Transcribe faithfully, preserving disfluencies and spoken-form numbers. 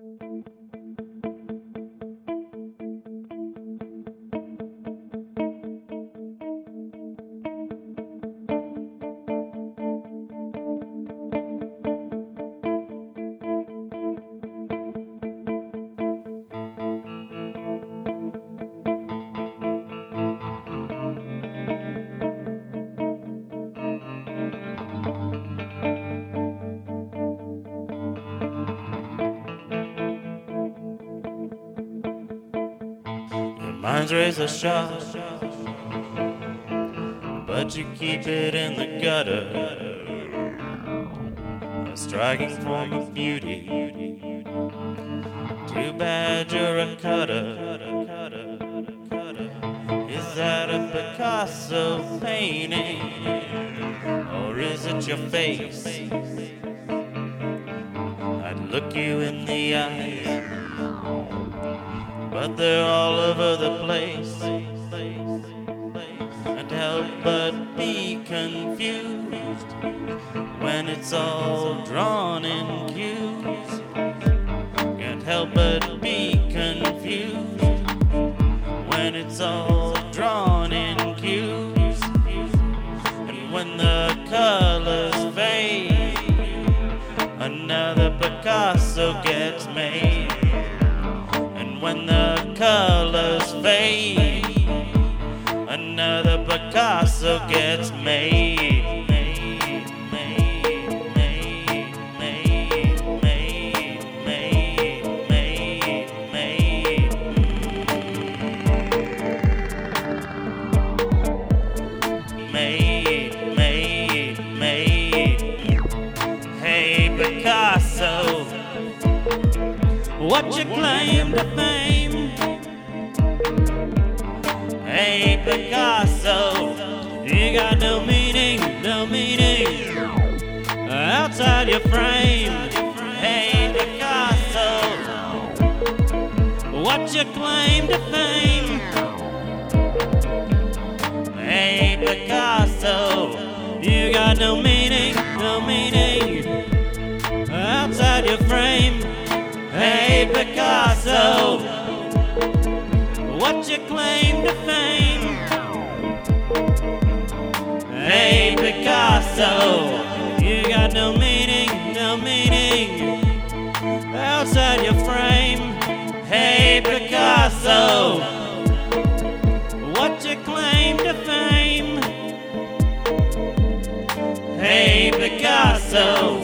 Mine's razor sharp, but you keep it in the gutter. A striking form of beauty. Too bad you're a cutter. Is that a Picasso painting, or is it your face? I'd look you in the eyes, but they're all over the place. Can't help but be confused when it's all drawn in cues. Can't help but be confused when it's all drawn in cues. And when the colors fade, another Picasso gets made. When the colors fade, another Picasso gets made. Made, made, made, made, made, made, made, made. Made, made, made. Hey Picasso, what you claim to fame? Hey Picasso, you got no meaning, no meaning outside your frame. Hey Picasso, what you claim to fame? Hey Picasso, you got no meaning, no meaning outside your frame. Hey Picasso, what you claim to fame? Hey Picasso, you got no meaning, no meaning outside your frame. Hey Picasso, what you claim to fame? Hey Picasso.